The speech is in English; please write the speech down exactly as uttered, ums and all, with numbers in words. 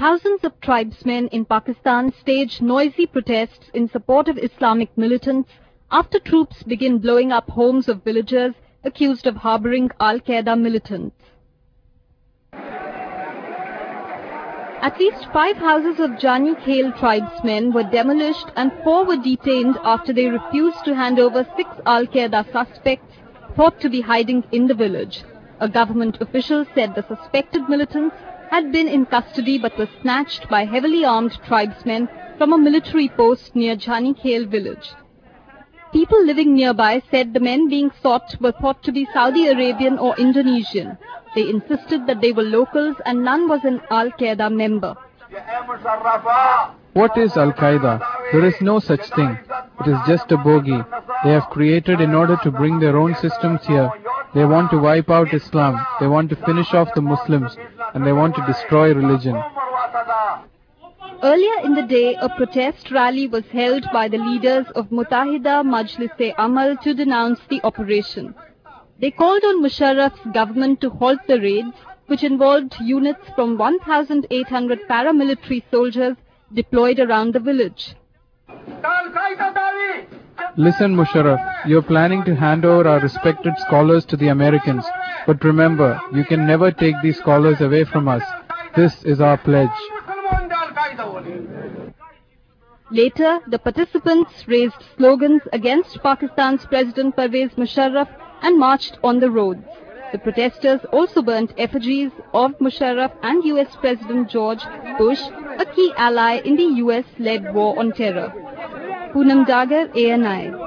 Thousands of tribesmen in Pakistan staged noisy protests in support of Islamic militants after troops began blowing up homes of villagers accused of harboring Al-Qaeda militants. At least five houses of Jani Khel tribesmen were demolished and four were detained after they refused to hand over six Al-Qaeda suspects thought to be hiding in the village. A government official said the suspected militants had been in custody but were snatched by heavily armed tribesmen from a military post near Jani Khel village. People living nearby said the men being sought were thought to be Saudi Arabian or Indonesian. They insisted that they were locals and none was an Al-Qaeda member. What is Al-Qaeda? There is no such thing. It is just a bogey they have created in order to bring their own systems here. They want to wipe out Islam, they want to finish off the Muslims, and they want to destroy religion. Earlier in the day, a protest rally was held by the leaders of Muttahida Majlis-e-Amal to denounce the operation. They called on Musharraf's government to halt the raids, which involved units from one thousand eight hundred paramilitary soldiers deployed around the village. Listen, Musharraf, you are planning to hand over our respected scholars to the Americans. But remember, you can never take these scholars away from us. This is our pledge. Later, the participants raised slogans against Pakistan's President Pervez Musharraf and marched on the roads. The protesters also burnt effigies of Musharraf and U S President George Bush, a key ally in the U S-led war on terror. Poonam Dagar, A N I.